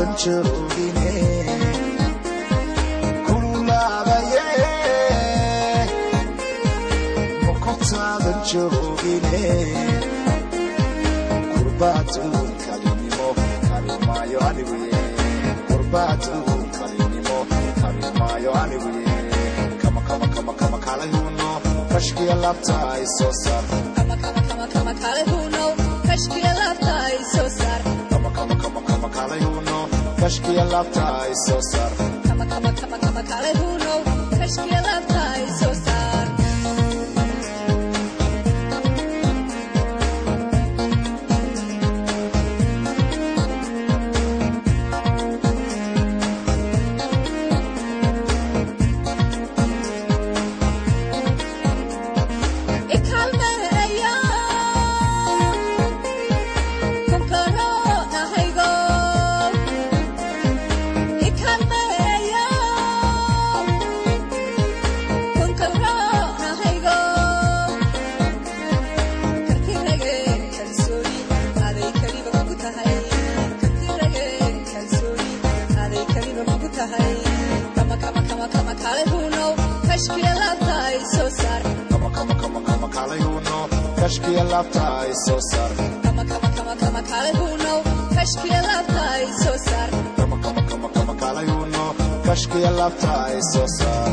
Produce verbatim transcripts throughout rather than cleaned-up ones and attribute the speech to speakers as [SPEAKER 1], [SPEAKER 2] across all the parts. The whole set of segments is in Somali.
[SPEAKER 1] joogine kululaadaye mokotaadan joogine kurbaatu kalinimo kalimaayo aniwiye kurbaatu kalinimo kalimaayo aniwiye kama kama kama kama kalayuno kashkiya labta ay soo saar
[SPEAKER 2] kama kama kama kama kalayuno kashkiya labta ay soo saar
[SPEAKER 1] kama kama kama kama kalayuno kashkiya labta ay soo saar
[SPEAKER 2] kama kama kama kama kalayuno kashkiya labta ay soo saar kama kama kama kama kalayuno kashkiya labta ay soo saar
[SPEAKER 1] kama kama kama kama kalayuno kashkiya labta ay soo saar
[SPEAKER 2] kama kama kama kama kalayuno kashkiya labta ay soo saar
[SPEAKER 1] kama kama kama kama kalayuno kashkiya labta ay soo saar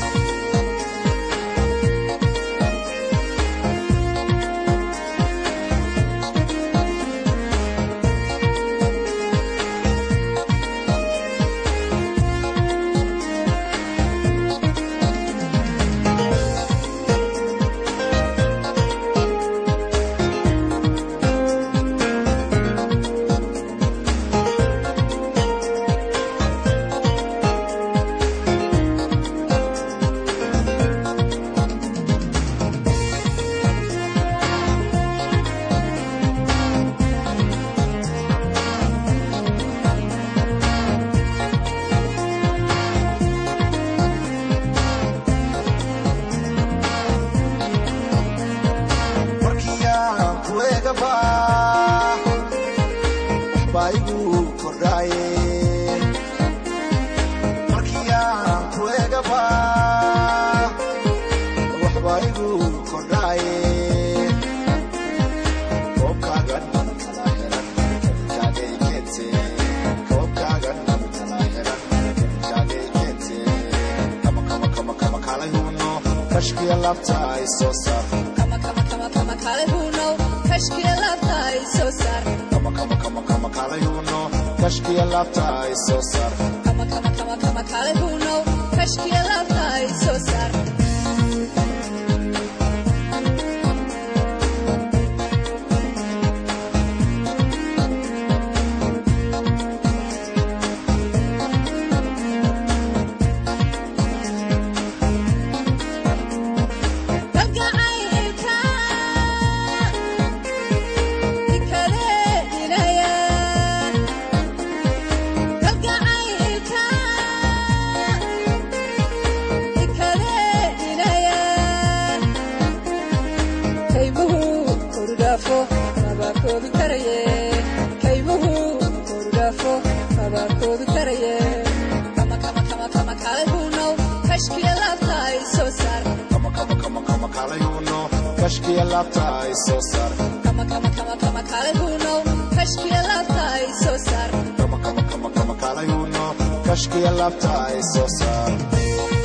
[SPEAKER 1] kashkiya labta ay soo saar
[SPEAKER 2] kama kama kama kama kalayuno kashkiya labta ay soo saar
[SPEAKER 1] kama kama kama kama kalayuno kashkiya labta ay soo saar
[SPEAKER 2] kama kama kama kama kalayuno kashkiya labta ay soo saar kama kama kama kama kalayuno kashkiya labta ay soo saar
[SPEAKER 1] kama kama kama kama kalayuno kashkiya labta ay soo saar
[SPEAKER 2] kama kama kama kama kalayuno kashkiya labta ay soo saar
[SPEAKER 1] kama kama kama kama kalayuno kashkiya labta ay soo saar